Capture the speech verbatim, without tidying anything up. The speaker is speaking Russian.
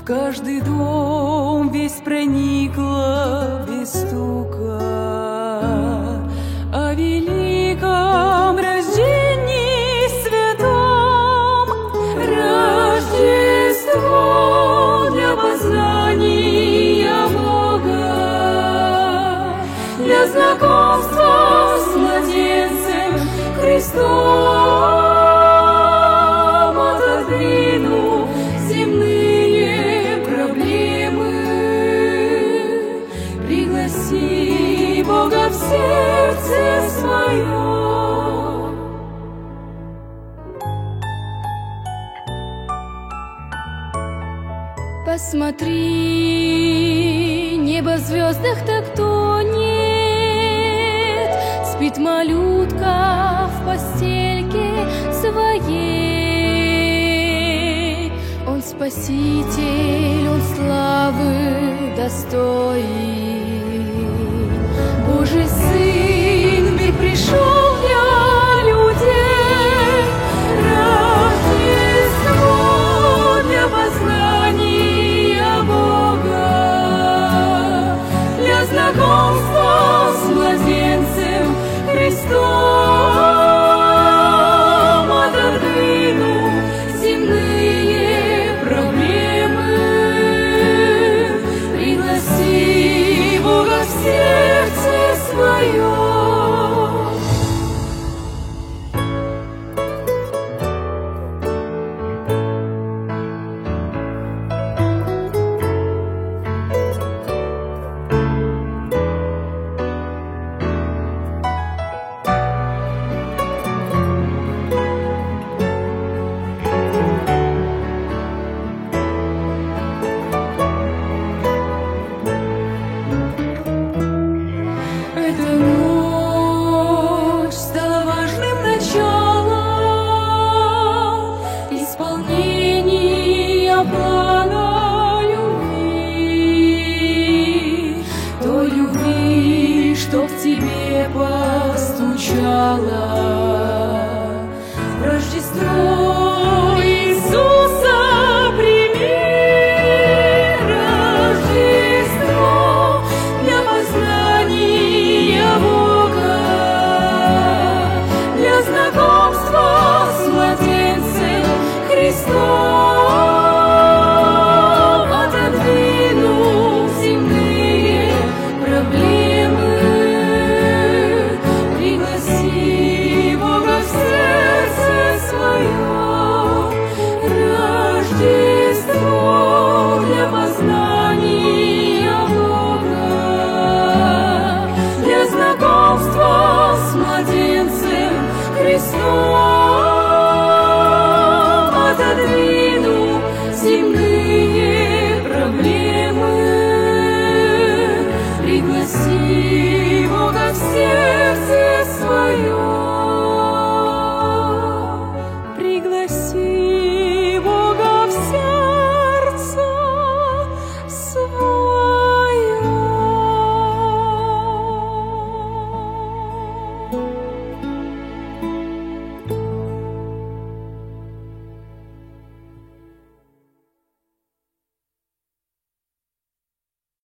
каждый дом весь проникла без стука о великом рождении святом. Рождество для познания Бога, для знакомства с младенцем Христом. Отодвину земные проблемы, пригласи Бога в сердце свое. Посмотри, небо в звездах так тонет, спит малютка в постельке своей. Он Спаситель, Он славы достоин, Божий Сын в мир пришел для людей. Рождество для познания Бога, для знакомства с младенцем Христом. Отодвину земные проблемы, пригласи Бога в сердце свое. Исполнение